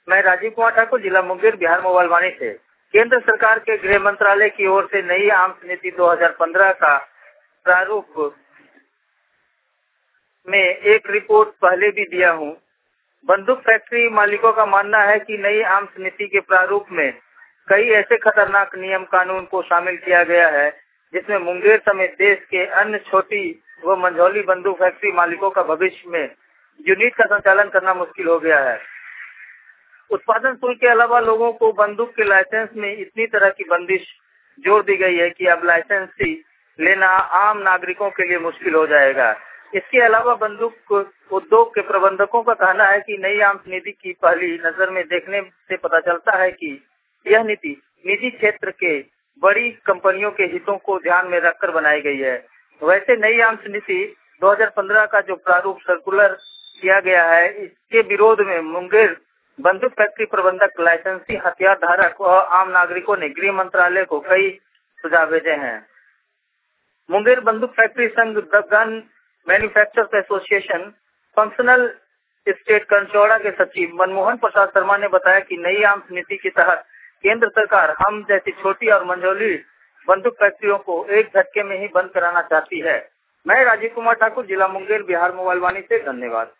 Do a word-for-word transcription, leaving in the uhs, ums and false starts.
मैं राजीव कुमार ठाकुर, जिला मुंगेर, बिहार मोबाइल वाणी से। केंद्र सरकार के गृह मंत्रालय की ओर से नई आर्म्स नीति दो हज़ार पंद्रह का प्रारूप में एक रिपोर्ट पहले भी दिया हूं। बंदूक फैक्ट्री मालिकों का मानना है कि नई आर्म्स नीति के प्रारूप में कई ऐसे खतरनाक नियम कानून को शामिल किया गया है जिसमें मुंगेर समेत देश के अन्य छोटी व मंझौली बंदूक फैक्ट्री मालिकों का भविष्य में यूनिट का संचालन करना मुश्किल हो गया है। उत्पादन शुल्क के अलावा लोगों को बंदूक के लाइसेंस में इतनी तरह की बंदिश जोड़ दी गई है कि अब लाइसेंस लेना आम नागरिकों के लिए मुश्किल हो जाएगा। इसके अलावा बंदूक उद्योग के प्रबंधकों का कहना है कि नई आर्म्स नीति की पहली नजर में देखने से पता चलता है कि यह नीति निजी क्षेत्र के बड़ी कंपनियों के हितों को ध्यान में रखकर बनाई गई है। वैसे नई आर्म्स नीति दो हज़ार पंद्रह का जो प्रारूप सर्कुलर किया गया है, इसके विरोध में मुंगेर बंदूक फैक्ट्री प्रबंधक, लाइसेंसी हथियार धारक और आम नागरिकों ने गृह मंत्रालय को कई सुझाव भेजे हैं। मुंगेर बंदूक फैक्ट्री संघ, the gun manufacturers association, functional state Kanchaura के सचिव मनमोहन प्रसाद शर्मा ने बताया कि नई आर्म्स नीति के तहत केंद्र सरकार हम जैसी छोटी और मंझौली बंदूक फैक्ट्रियों को एक झटके में ही बंद कराना चाहती है। मैं राजीव कुमार ठाकुर, जिला मुंगेर, बिहार मोबाइल वाणी से। धन्यवाद।